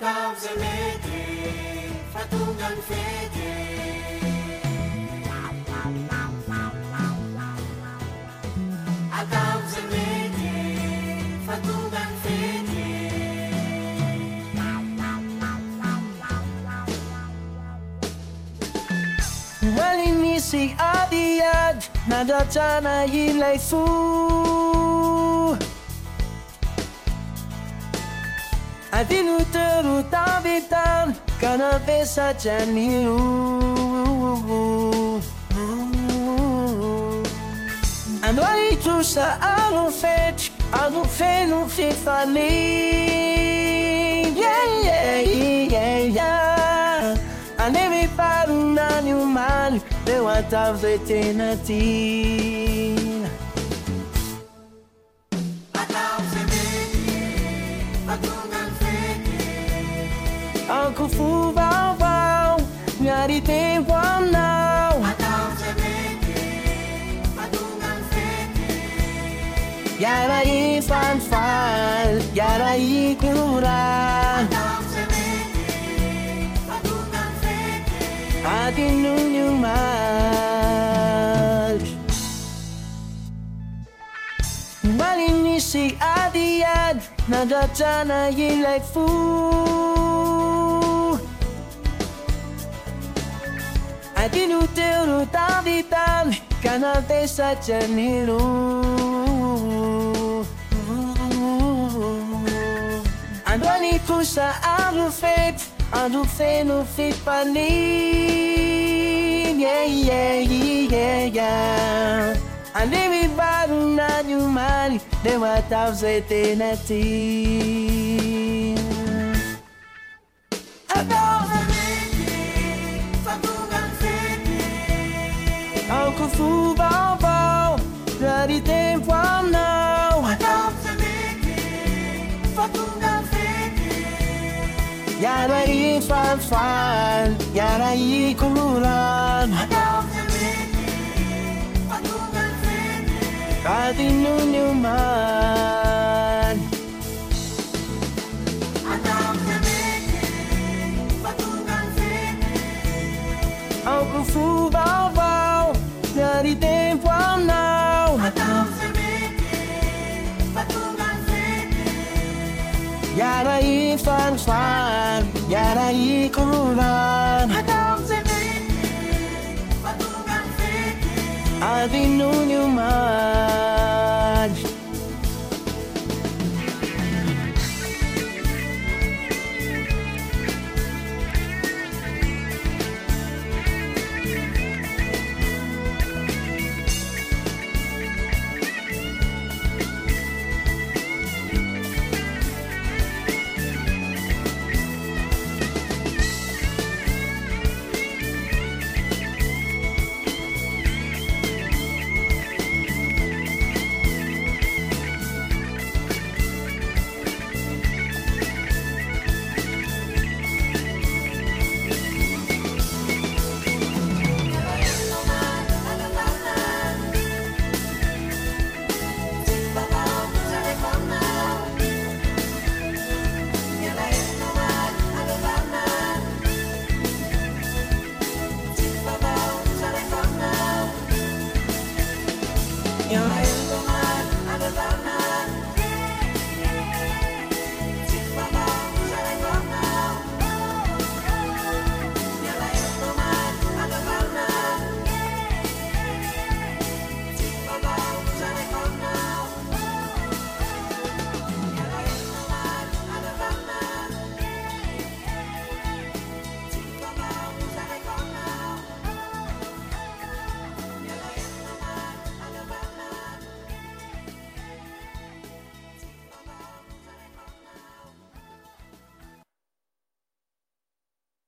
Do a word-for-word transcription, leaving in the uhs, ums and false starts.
Atao zay mety fa tonga ny fety. Atao zay mety fa tonga ny fety. Walinisy adiady nandratrana ilay fo. Adinotero tavitan ka napesatry ny ro. Androito sa ano fetry ano feno fifali. Yeah, yeah, yeah, yeah. Anemi paruna ni umani leo atavye tena tina. Atao zay mety fa tonga ny fety. Ako fuvavao miari tempo aminao. Atao zay mety fa tonga ny fety. Yara ifanfal, yara ikura. Atao zay mety fa tonga ny fety. Adinunyo mal. Walinisy adiady nandratrana ilay fo. Adinotero tavitany ka napesatry ny ro. Androany kosa andro fety andro feno fipali. Yeah, yeah, yeah, yeah. Anemi baruna ny umani leo atao zay tena tina. Atao zay mety fa tonga ny fety. Ako fuvavao miari tempo aminao. Atao zay mety fa tonga ny fety. Yara ifanfal, yara ikuran. Atao zay mety fa tonga ny fety. Adinunyo man. Atao zay mety fa tonga ny fety. Ako fuvavao miari tempo aminao. Atao zay mety fa tonga ny fety. Yara ifanfal, yara ikuran. Atao zay mety fa tonga ny fety. Adinunyo man.